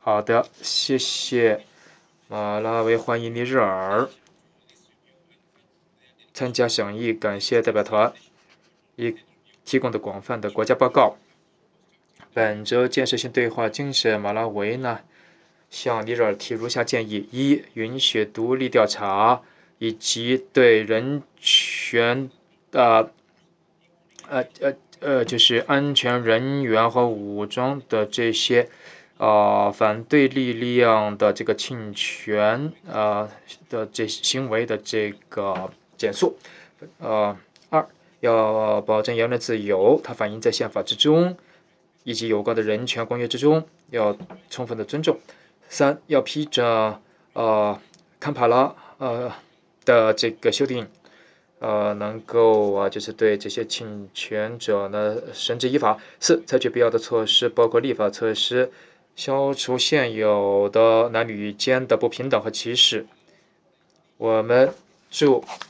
好的，谢谢马拉维，欢迎尼日尔参加审议，感谢代表团提供的广泛的国家报告。本周建设性对话精神，马拉维呢向尼日尔提如下建议：一、允许独立调查，以及对人权就是安全人员和武装的这些反对力量的这个侵权的这行为的这个减速。二、要保证言论自由，它反映在宪法之中以及有关的人权公约之中，要充分的尊重。三、要批准堪帕拉的这个修订。能够就是对这些侵权者呢绳之以法。四、采取必要的措施，包括立法措施，消除现有的男女间的不平等和歧视。我们祝